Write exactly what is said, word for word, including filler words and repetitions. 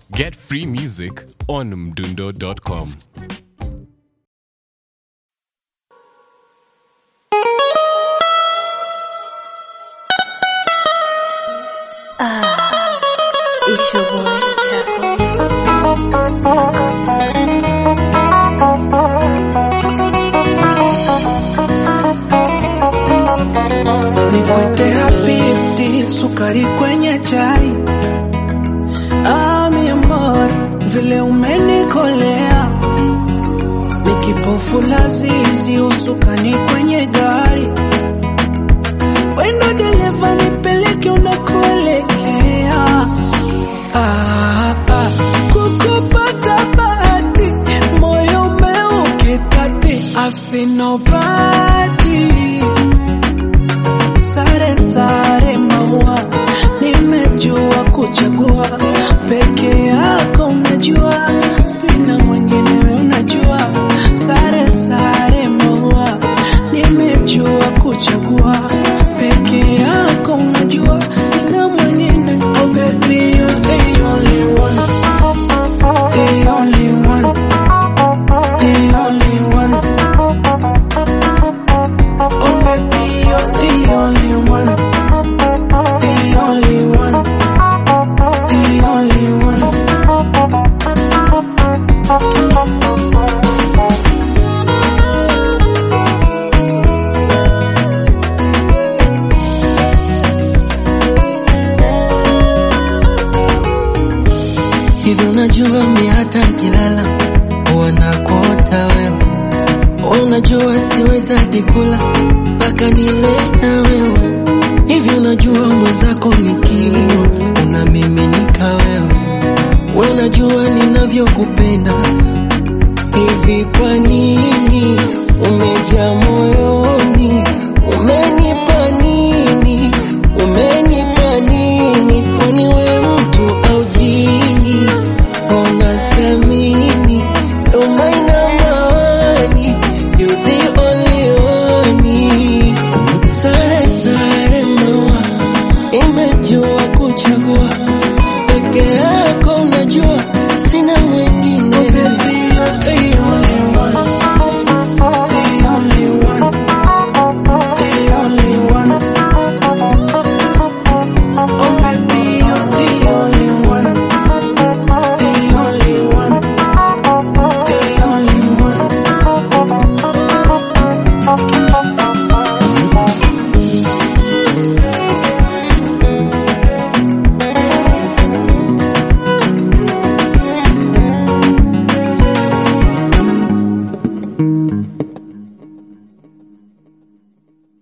Get free music on mdundo dot com. Ah, it's your boy, Nikwete habibti, sukari kwenye chai. Ah, mi amor, vile umenikolea. Nikipofu lazizi, usukani kwenye gari. Wendo dereva nipeleke unakoelekea. Ah, ah, kukupata bahati, moyo umeukitati. I see nobody. Sare sare maua, nimejua kuchagua. Peke yako unajua, sina mwingine wewe unajua. Sare sare maua, nimejua kuchagua. Peke yako unajua, sina mwingine. Oh baby, you're the only one, the only one, the only one. Oh baby, you're the only one, the only one, the only one. Hivi unajua mimi hata nikilala huwa nakuota wewe. Unajua siwezi hadi kula mpaka nile na wewe. Hivi unajua mwenzako nikiwa unamiminika wewe. Wewe unajua ninavyokupenda. Hivi kwa nini umejaa moyoni? Umenipa nini? Umenipa nini? Kwani wewe mtu au jini? Unasemini umaina mawani. You the only one. Sare sare maua, imejua kuchagua. Peke yako unajua, sina mwingine. Oh baby, you're the only one, the only one, the only one. Oh baby, you're the only one, the only one, the only one.